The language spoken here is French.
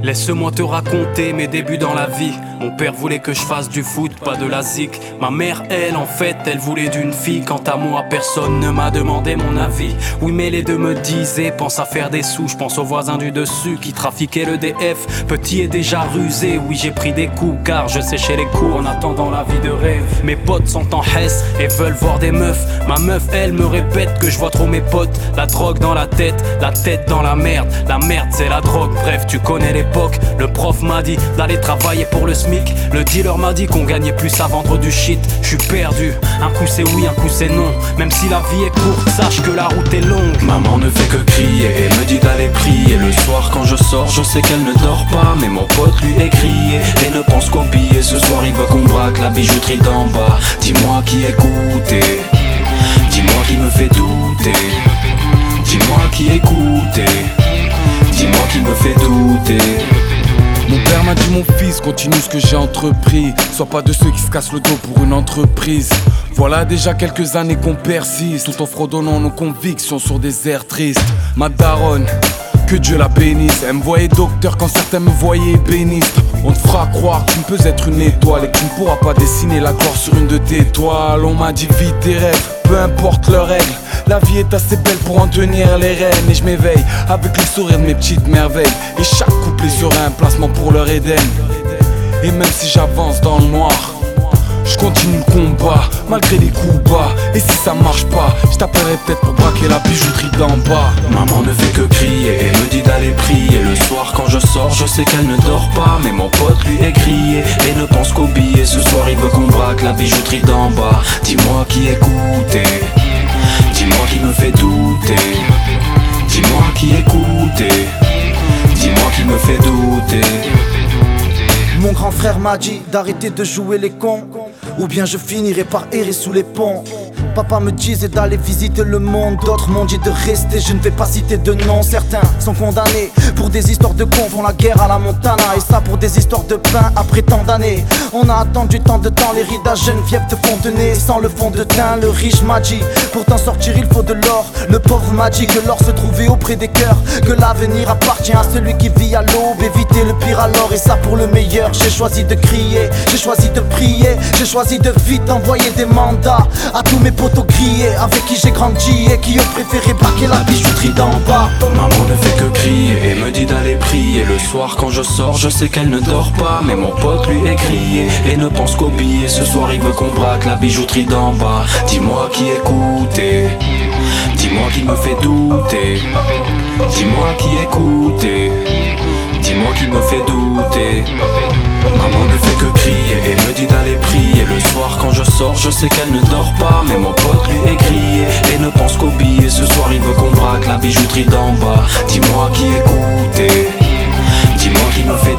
Laisse-moi te raconter mes débuts dans la vie. Mon père voulait que je fasse du foot, pas de la zik. Ma mère, elle, en fait, elle voulait d'une fille. Quant à moi, personne ne m'a demandé mon avis. Oui, mais les deux me disaient, pense à faire des sous. Je pense aux voisins du dessus qui trafiquaient le DF. Petit et déjà rusé, oui, j'ai pris des coups car je séchais les cours en attendant la vie de rêve. Mes potes sont en Hesse et veulent voir des meufs. Ma meuf, elle, me répète que je vois trop mes potes. La drogue dans la tête dans la merde. La merde, c'est la drogue, bref, tu connais l'époque. Le prof m'a dit d'aller travailler pour le SMIC. Le dealer m'a dit qu'on gagnait plus à vendre du shit. Je suis perdu, un coup c'est oui, un coup c'est non. Même si la vie est courte, sache que la route est longue. Maman ne fait que crier et me dit d'aller prier. Le soir quand je sors, je sais qu'elle ne dort pas. Mais mon pote lui est crié et ne pense qu'au billet. Ce soir il veut qu'on braque la bijouterie d'en bas. Dis-moi qui écoutait, dis-moi qui me fait douter. Dis-moi qui écoutait, dis-moi qui me fait douter. Mon père m'a dit mon fils, continue ce que j'ai entrepris. Sois pas de ceux qui se cassent le dos pour une entreprise. Voilà déjà quelques années qu'on persiste, tout en fredonnant nos convictions sur des airs tristes. Ma daronne, que Dieu la bénisse. Elle me voyait docteur quand certains me voyaient ébéniste. On te fera croire que tu ne peux être une étoile et que tu ne pourras pas dessiner la gloire sur une de tes toiles. On m'a dit vite tes rêves, peu importe leurs règles. La vie est assez belle pour en tenir les rênes. Et je m'éveille avec les sourires de mes petites merveilles. Et chaque couplet sera un placement pour leur Éden. Et même si j'avance dans le noir, je continue le combat, malgré les coups bas. Et si ça marche pas, je t'appellerai peut-être pour braquer la bijouterie d'en bas. Maman ne fait que crier et me dit d'aller prier. Le soir quand je sors, je sais qu'elle ne dort pas. Mais mon pote lui est crié et ne pense qu'au billet. Ce soir il veut qu'on braque la bijouterie d'en bas. Dis-moi qui écoutait, dis-moi qui me fait douter. Dis-moi qui écoutait, dis-moi qui me fait douter. Mon grand frère m'a dit d'arrêter de jouer les cons, ou bien je finirai par errer sous les ponts. Papa me disait d'aller visiter le monde, d'autres m'ont dit de rester, je ne vais pas citer de nom. Certains sont condamnés pour des histoires de cons, font la guerre à la Montana. Et ça pour des histoires de pain après tant d'années. On a attendu tant de temps, les rides à Geneviève de Fontenay. Sans le fond de teint, le riche m'a dit pour t'en sortir il faut de l'or. Le pauvre m'a dit que l'or se trouvait auprès des cœurs, que l'avenir appartient à celui qui vit à l'aube. Éviter le pire alors et ça pour le meilleur. J'ai choisi de crier, j'ai choisi de prier, j'ai choisi de vite envoyer des mandats à tous mes potos grillés avec qui j'ai grandi et qui ont préféré braquer la bijouterie d'en bas. Maman ne fait que crier et me dit d'aller prier. Le soir quand je sors, je sais qu'elle ne dort pas. Mais mon pote lui est crié et ne pense qu'au billet. Ce soir il veut qu'on braque la bijouterie d'en bas. Dis-moi qui écoutait, dis-moi qui me fait douter. Dis-moi qui écoutait, dis-moi qui me fait douter. Maman ne fait que crier et me dit d'aller prier. Le soir quand je sors, je sais qu'elle ne dort pas. Mais mon pote lui est crié et ne pense qu'au billet. Ce soir il veut qu'on braque la bijouterie d'en bas. Dis-moi qui écoutait, dis-moi qui me fait